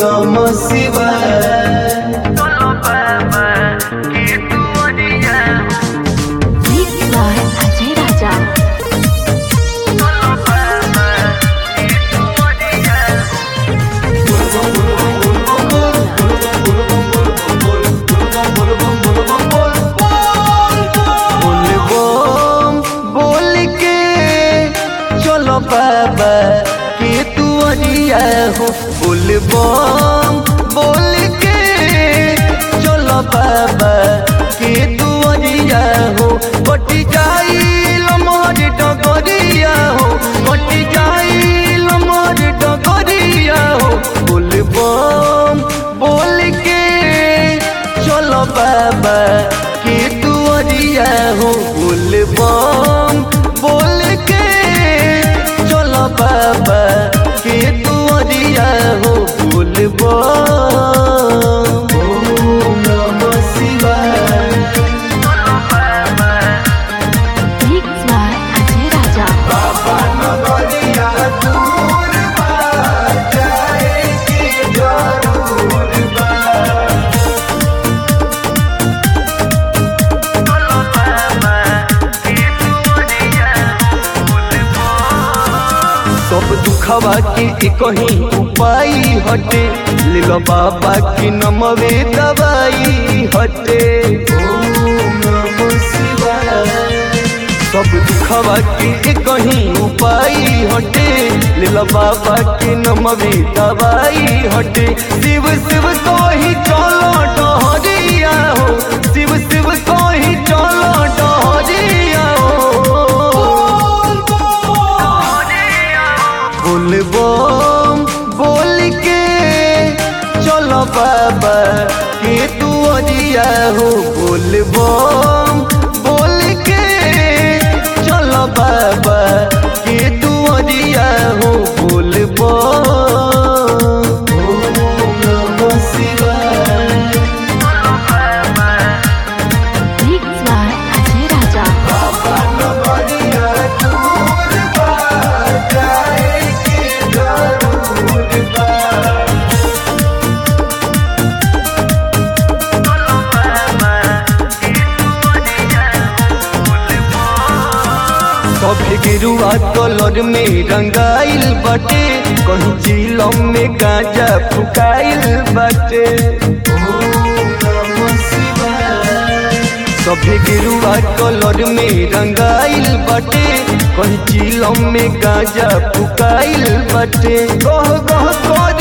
नमः शिवाय। बाबा के तू अरिया हो बोल बम बोल के चलो बाबा के तू अरिया हो कटी जाई लमहर डगरिया हो कटी जाई लमहर डगरिया हो बोल बम बोल के चलो बाबा के तू अरिया हो बोल बम बोल के बाबा के तू अरिया हो बोल बम नमः शिवाय। बाबा नगरिया दूर बा जाए की जरूर बा। सब दुखवा के कहीं उपाय हटे लीला बाबा की नमवे दवाई हटे। ओम नमः शिवाय। सब दुखवा के कहीं उपाय हटे लीला बाबा की नमवे दवाई हटे। शिव शिव को ही चलो डहरिया हो शिव शिव को ही चलो डहरिया हो बोल बम बोल के चलो बाबा के तू अरिया हो बोल बम बोल के चलो बाबा के तू अरिया हो बोल बम नमः शिवाय। बाबा नगरिया दूर बा जाए की जरूर बा। सभे गिरुआ कलर में रंगाइल बाटे कहीं चिलम में गांजा फुकाइल बाटे। सभे गिरुआ कलर में रंगाइल बाटे कहीं चिलम में गांजा फुकाइल बाटे। गह गह